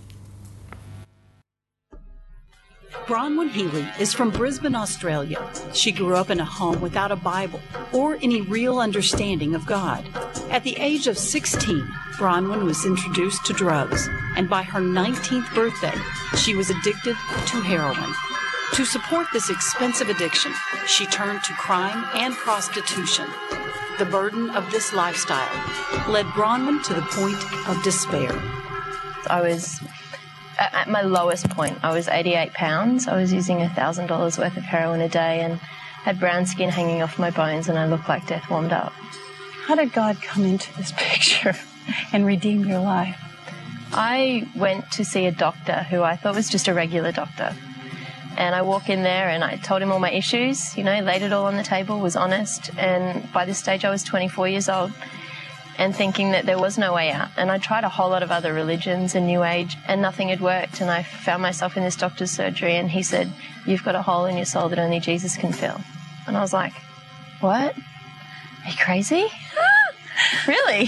[SPEAKER 7] Bronwyn Healy is from Brisbane, Australia. She grew up in a home without a Bible or any real understanding of God. At the age of 16, Bronwyn was introduced to drugs, and by her 19th birthday, she was addicted to heroin. To support this expensive addiction, she turned to crime and prostitution. The burden of this lifestyle led Bronwyn to the point of despair.
[SPEAKER 8] I was at my lowest point. I was 88 pounds. I was using $1,000 worth of heroin a day and had brown skin hanging off my bones, and I looked like death warmed up.
[SPEAKER 7] How did God come into this picture and redeem your life?
[SPEAKER 8] I went to see a doctor who I thought was just a regular doctor. And I walk in there and I told him all my issues, laid it all on the table, was honest. And by this stage I was 24 years old and thinking that there was no way out. And I tried a whole lot of other religions and New Age and nothing had worked. And I found myself in this doctor's surgery and he said, "You've got a hole in your soul that only Jesus can fill." And I was like, "What? Are you crazy?" Really?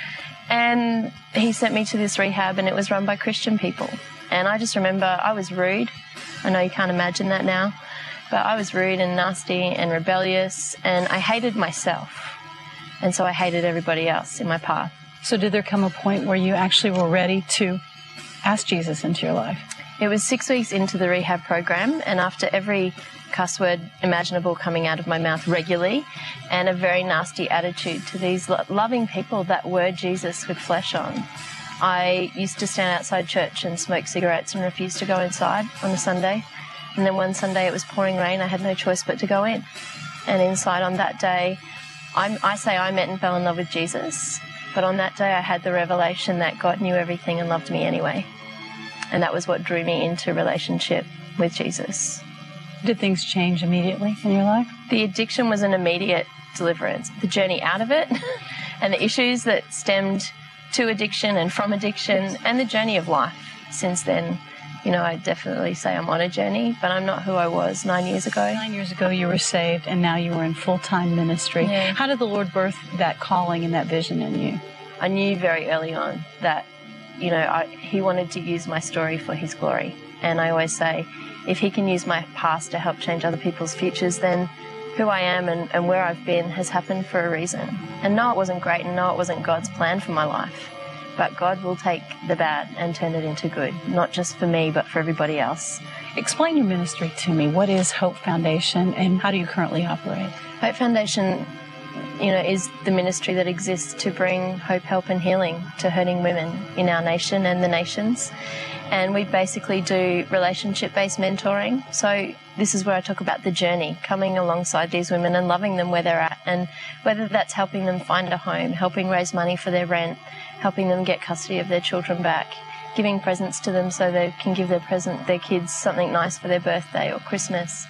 [SPEAKER 8] And he sent me to this rehab and it was run by Christian people. And I just remember I was rude. I know you can't imagine that now, but I was rude and nasty and rebellious and I hated myself. And so I hated everybody else in my path.
[SPEAKER 7] So did there come a point where you actually were ready to ask Jesus into your life?
[SPEAKER 8] It was 6 weeks into the rehab program, and after every cuss word imaginable coming out of my mouth regularly and a very nasty attitude to these loving people that were Jesus with flesh on, I used to stand outside church and smoke cigarettes and refuse to go inside on a Sunday. And then one Sunday it was pouring rain. I had no choice but to go in. And inside on that day, I say I met and fell in love with Jesus. But on that day I had the revelation that God knew everything and loved me anyway. And that was what drew me into relationship with Jesus.
[SPEAKER 7] Did things change immediately in your life?
[SPEAKER 8] The addiction was an immediate deliverance. The journey out of it and the issues that stemmed to addiction and from addiction and the journey of life since then. I definitely say I'm on a journey, but I'm not who I was 9 years ago.
[SPEAKER 7] 9 years ago you were saved and now you were in full-time ministry.
[SPEAKER 8] Yeah.
[SPEAKER 7] How did the Lord birth that calling and that vision in you?
[SPEAKER 8] I knew very early on that, he wanted to use my story for his glory. And I always say, if he can use my past to help change other people's futures, then who I am and where I've been has happened for a reason. And no, it wasn't great, and no, it wasn't God's plan for my life. But God will take the bad and turn it into good, not just for me, but for everybody else.
[SPEAKER 7] Explain your ministry to me. What is Hope Foundation and how do you currently operate?
[SPEAKER 8] Hope Foundation, is the ministry that exists to bring hope, help and healing to hurting women in our nation and the nations. And we basically do relationship-based mentoring. So this is where I talk about the journey, coming alongside these women and loving them where they're at. And whether that's helping them find a home, helping raise money for their rent, helping them get custody of their children back, giving presents to them so they can give their kids something nice for their birthday or Christmas.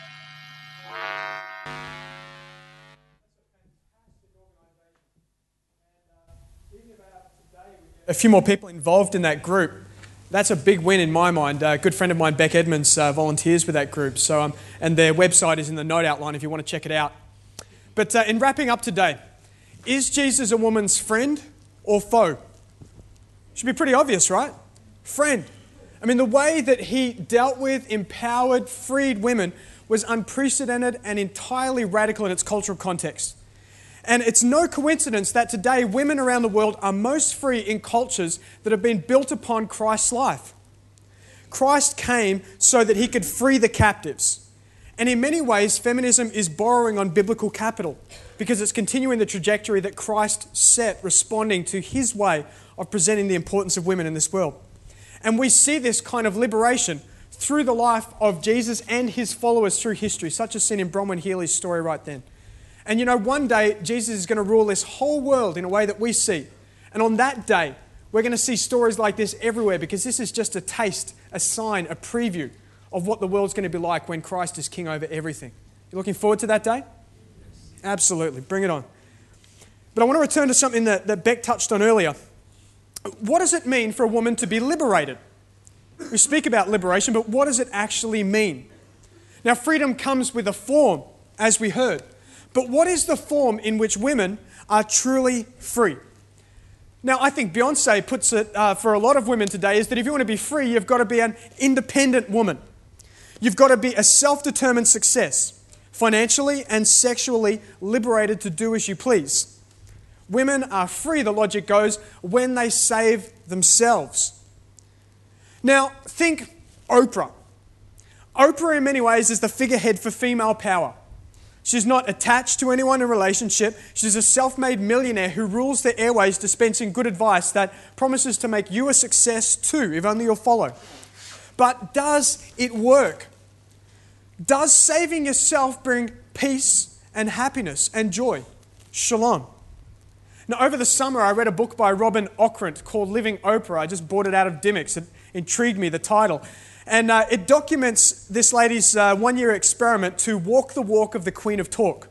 [SPEAKER 4] A few more people involved in that group. That's a big win in my mind. A good friend of mine, Beck Edmonds, volunteers with that group. So, and their website is in the note outline if you want to check it out. But in wrapping up today, is Jesus a woman's friend or foe? Should be pretty obvious, right? Friend. I mean, the way that he dealt with, empowered, freed women was unprecedented and entirely radical in its cultural context. And it's no coincidence that today women around the world are most free in cultures that have been built upon Christ's life. Christ came so that he could free the captives. And in many ways, feminism is borrowing on biblical capital because it's continuing the trajectory that Christ set, responding to his way of presenting the importance of women in this world. And we see this kind of liberation through the life of Jesus and his followers through history, such as seen in Bronwyn Healy's story right then. And one day Jesus is going to rule this whole world in a way that we see. And on that day, we're going to see stories like this everywhere because this is just a taste, a sign, a preview of what the world's going to be like when Christ is king over everything. You looking forward to that day? Absolutely. Bring it on. But I want to return to something that Beck touched on earlier. What does it mean for a woman to be liberated? We speak about liberation, but what does it actually mean? Now, freedom comes with a form, as we heard. But what is the form in which women are truly free? Now, I think Beyonce puts it for a lot of women today is that if you want to be free, you've got to be an independent woman. You've got to be a self-determined success, financially and sexually liberated to do as you please. Women are free, the logic goes, when they save themselves. Now, think Oprah. Oprah, in many ways, is the figurehead for female power. She's not attached to anyone in a relationship. She's a self-made millionaire who rules the airways dispensing good advice that promises to make you a success too, if only you'll follow. But does it work? Does saving yourself bring peace and happiness and joy? Shalom. Now, over the summer, I read a book by Robin Ockrent called Living Oprah. I just bought it out of Dymocks. It intrigued me, the title. And it documents this lady's one-year experiment to walk the walk of the Queen of Talk.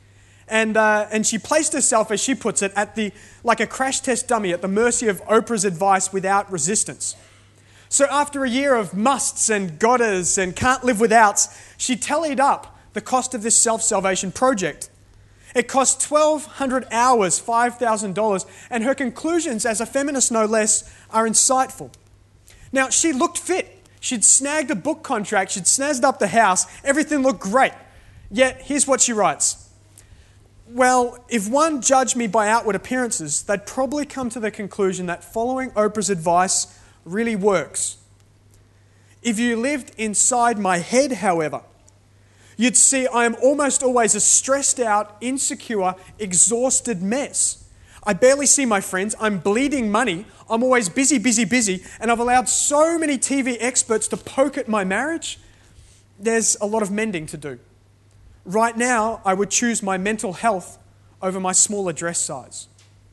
[SPEAKER 4] And she placed herself, as she puts it, like a crash test dummy at the mercy of Oprah's advice without resistance. So after a year of musts and gotters and can't live withouts, she tallied up the cost of this self-salvation project. It cost 1,200 hours, $5,000, and her conclusions, as a feminist no less, are insightful. Now, she looked fit. She'd snagged a book contract, she'd snazzed up the house, everything looked great. Yet, here's what she writes. Well, if one judged me by outward appearances, they'd probably come to the conclusion that following Oprah's advice really works. If you lived inside my head, however, you'd see I am almost always a stressed out, insecure, exhausted mess. I barely see my friends, I'm bleeding money, I'm always busy, and I've allowed so many TV experts to poke at my marriage. There's a lot of mending to do. Right now, I would choose my mental health over my smaller dress size.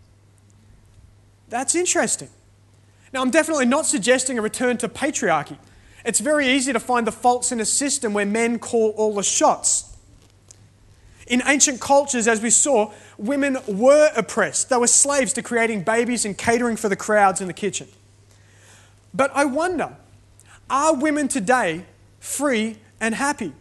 [SPEAKER 4] That's interesting. Now, I'm definitely not suggesting a return to patriarchy. It's very easy to find the faults in a system where men call all the shots. In ancient cultures, as we saw, women were oppressed. They were slaves to creating babies and catering for the crowds in the kitchen. But I wonder, are women today free and happy?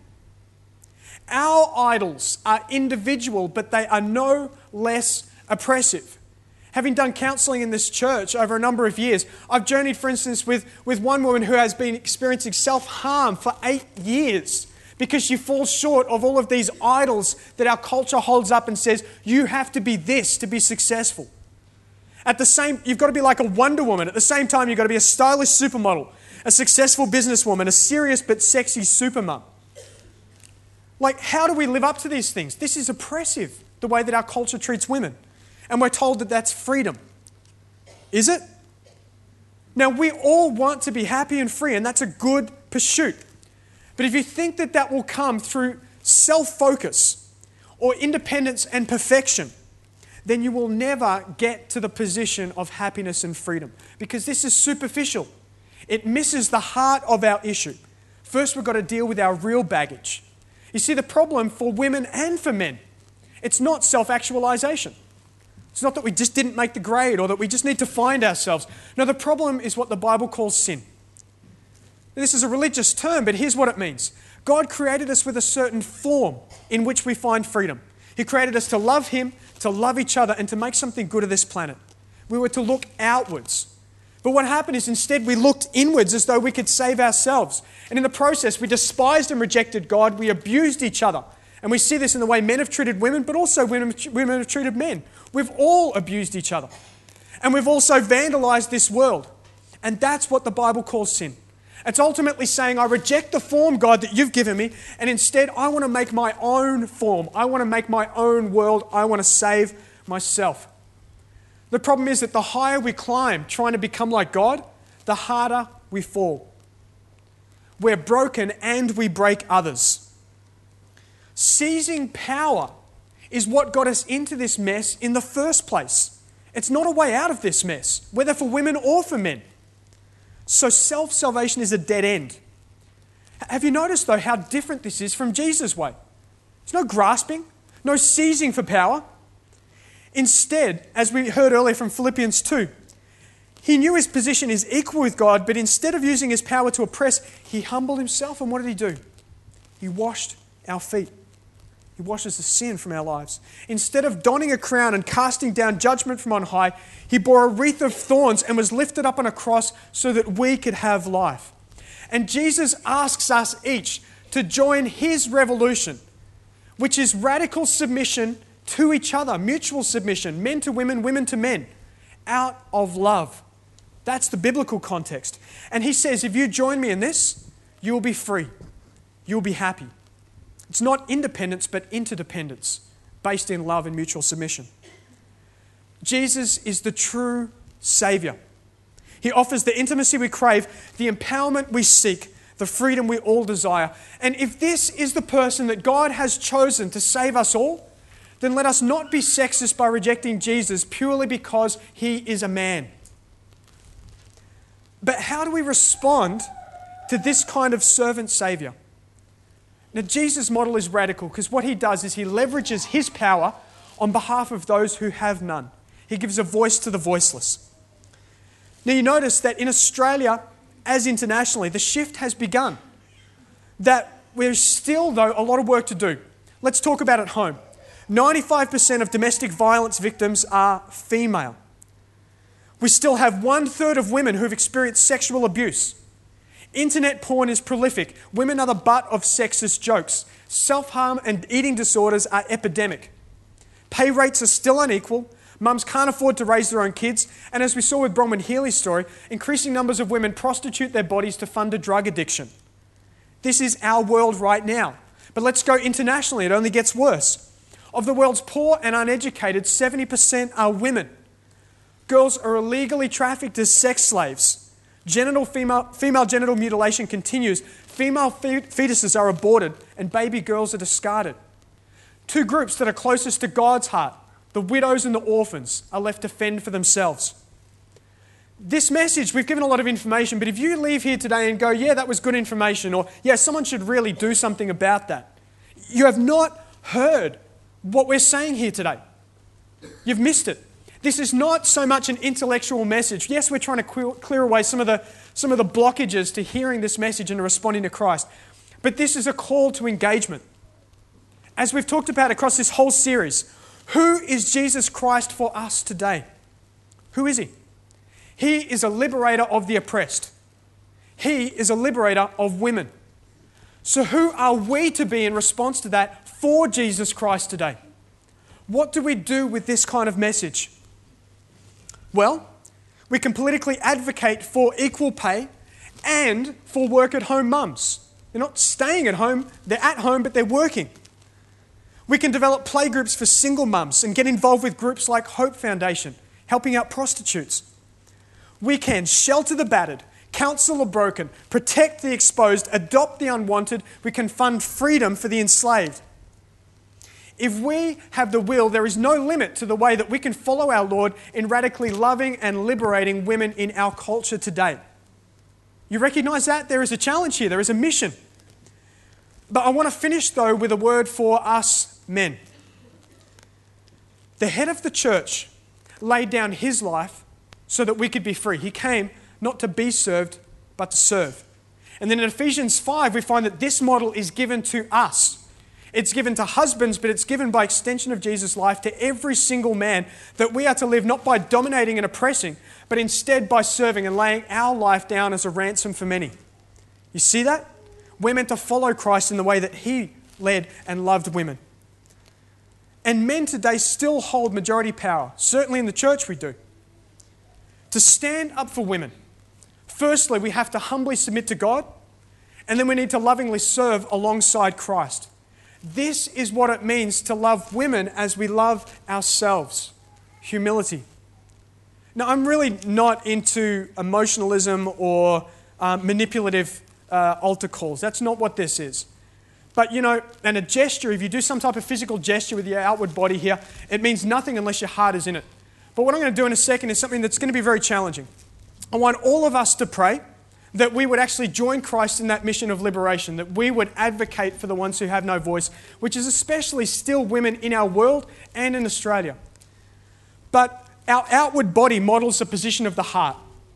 [SPEAKER 4] Our idols are individual, but they are no less oppressive. Having done counselling in this church over a number of years, I've journeyed, for instance, with one woman who has been experiencing self-harm for 8 years because she falls short of all of these idols that our culture holds up and says, you have to be this to be successful. You've got to be like a Wonder Woman. At the same time, you've got to be a stylish supermodel, a successful businesswoman, a serious but sexy supermum. Like, how do we live up to these things? This is oppressive, the way that our culture treats women. And we're told that that's freedom. Is it? Now, we all want to be happy and free, and that's a good pursuit. But if you think that that will come through self-focus or independence and perfection, then you will never get to the position of happiness and freedom, because this is superficial. It misses the heart of our issue. First, we've got to deal with our real baggage. You see, the problem for women and for men, it's not self-actualization. It's not that we just didn't make the grade or that we just need to find ourselves. No, the problem is what the Bible calls sin. This is a religious term, but here's what it means. God created us with a certain form in which we find freedom. He created us to love Him, to love each other, and to make something good of this planet. We were to look outwards. But what happened is instead we looked inwards as though we could save ourselves. And in the process, we despised and rejected God. We abused each other. And we see this in the way men have treated women, but also women have treated men. We've all abused each other. And we've also vandalized this world. And that's what the Bible calls sin. It's ultimately saying, I reject the form, God, that you've given me, and instead I want to make my own form. I want to make my own world. I want to save myself. The problem is that the higher we climb trying to become like God, the harder we fall. We're broken and we break others. Seizing power is what got us into this mess in the first place. It's not a way out of this mess, whether for women or for men. So self-salvation is a dead end. Have you noticed, though, how different this is from Jesus' way? There's no grasping, no seizing for power. Instead, as we heard earlier from Philippians 2, he knew his position is equal with God, but instead of using his power to oppress, he humbled himself. And what did he do? He washed our feet. He washes the sin from our lives. Instead of donning a crown and casting down judgment from on high, he bore a wreath of thorns and was lifted up on a cross so that we could have life. And Jesus asks us each to join his revolution, which is radical submission to each other, mutual submission, men to women, women to men, out of love. That's the biblical context. And he says, if you join me in this, you will be free. You will be happy. It's not independence, but interdependence, based in love and mutual submission. Jesus is the true Saviour. He offers the intimacy we crave, the empowerment we seek, the freedom we all desire. And if this is the person that God has chosen to save us all, then let us not be sexist by rejecting Jesus purely because he is a man. But how do we respond to this kind of servant Saviour? Now, Jesus' model is radical because what he does is he leverages his power on behalf of those who have none. He gives a voice to the voiceless. Now, you notice that in Australia, as internationally, the shift has begun. That there's still, though, a lot of work to do. Let's talk about at home. 95% of domestic violence victims are female. We still have 1/3 of women who've experienced sexual abuse. Internet porn is prolific. Women are the butt of sexist jokes. Self-harm and eating disorders are epidemic. Pay rates are still unequal. Mums can't afford to raise their own kids. And as we saw with Bronwyn Healy's story, increasing numbers of women prostitute their bodies to fund a drug addiction. This is our world right now. But let's go internationally. It only gets worse. Of the world's poor and uneducated, 70% are women. Girls are illegally trafficked as sex slaves. Female genital mutilation continues. Female fetuses are aborted and baby girls are discarded. Two groups that are closest to God's heart, the widows and the orphans, are left to fend for themselves. This message, we've given a lot of information, but if you leave here today and go, yeah, that was good information, or yeah, someone should really do something about that, you have not heard what we're saying here today. You've missed it. This is not so much an intellectual message. Yes, we're trying to clear away some of the blockages to hearing this message and to responding to Christ. But this is a call to engagement. As we've talked about across this whole series, who is Jesus Christ for us today? Who is he? He is a liberator of the oppressed. He is a liberator of women. So who are we to be in response to that for Jesus Christ today? What do we do with this kind of message? Well, we can politically advocate for equal pay and for work-at-home mums. They're not staying at home, they're at home, but they're working. We can develop playgroups for single mums and get involved with groups like Hope Foundation, helping out prostitutes. We can shelter the battered, counsel the broken, protect the exposed, adopt the unwanted. We can fund freedom for the enslaved. If we have the will, there is no limit to the way that we can follow our Lord in radically loving and liberating women in our culture today. You recognize that? There is a challenge here. There is a mission. But I want to finish, though, with a word for us men. The head of the church laid down his life so that we could be free. He came not to be served, but to serve. And then in Ephesians 5, we find that this model is given to us. It's given to husbands, but it's given by extension of Jesus' life to every single man, that we are to live not by dominating and oppressing, but instead by serving and laying our life down as a ransom for many. You see that? We're meant to follow Christ in the way that he led and loved women. And men today still hold majority power. Certainly in the church we do. To stand up for women, firstly, we have to humbly submit to God, and then we need to lovingly serve alongside Christ. This is what it means to love women as we love ourselves. Humility. Now, I'm really not into emotionalism or manipulative altar calls. That's not what this is. But, and a gesture, if you do some type of physical gesture with your outward body here, it means nothing unless your heart is in it. But what I'm going to do in a second is something that's going to be very challenging. I want all of us to pray that we would actually join Christ in that mission of liberation, that we would advocate for the ones who have no voice, which is especially still women in our world and in Australia. But our outward body models the position of the heart.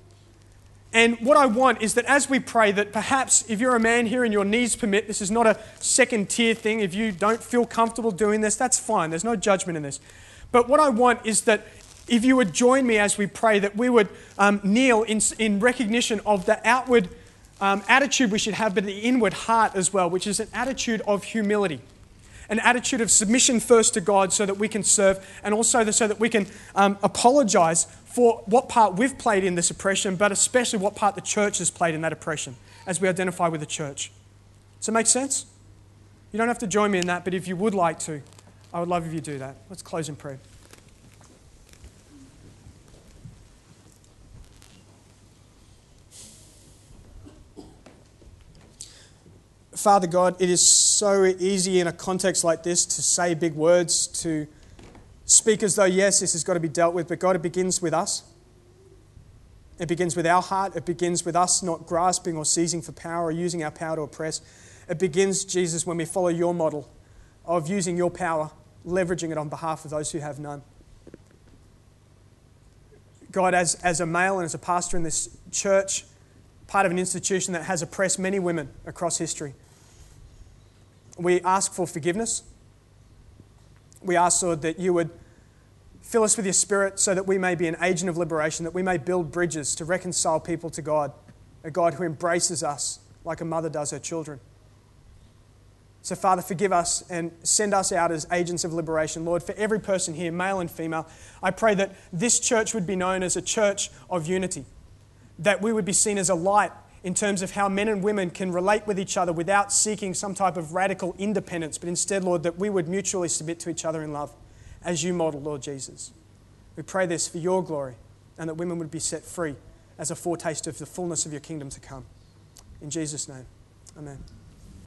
[SPEAKER 4] And what I want is that as we pray, that perhaps if you're a man here and your knees permit, this is not a second tier thing. If you don't feel comfortable doing this, that's fine. There's no judgment in this. But what I want is that if you would join me as we pray, that we would kneel in recognition of the outward attitude we should have, but the inward heart as well, which is an attitude of humility, an attitude of submission first to God so that we can serve, and also so that we can apologize for what part we've played in this oppression, but especially what part the church has played in that oppression as we identify with the church. Does that make sense? You don't have to join me in that, but if you would like to, I would love if you do that. Let's close in prayer. Father God, it is so easy in a context like this to say big words, to speak as though, yes, this has got to be dealt with, but God, it begins with us. It begins with our heart. It begins with us not grasping or seizing for power or using our power to oppress. It begins, Jesus, when we follow your model of using your power, leveraging it on behalf of those who have none. God, as a male and as a pastor in this church, part of an institution that has oppressed many women across history, we ask for forgiveness. We ask, Lord, that you would fill us with your Spirit so that we may be an agent of liberation, that we may build bridges to reconcile people to God, a God who embraces us like a mother does her children. So, Father, forgive us and send us out as agents of liberation. Lord, for every person here, male and female, I pray that this church would be known as a church of unity, that we would be seen as a light in terms of how men and women can relate with each other without seeking some type of radical independence, but instead, Lord, that we would mutually submit to each other in love, as you model, Lord Jesus. We pray this for your glory, and that women would be set free as a foretaste of the fullness of your kingdom to come. In Jesus' name, amen.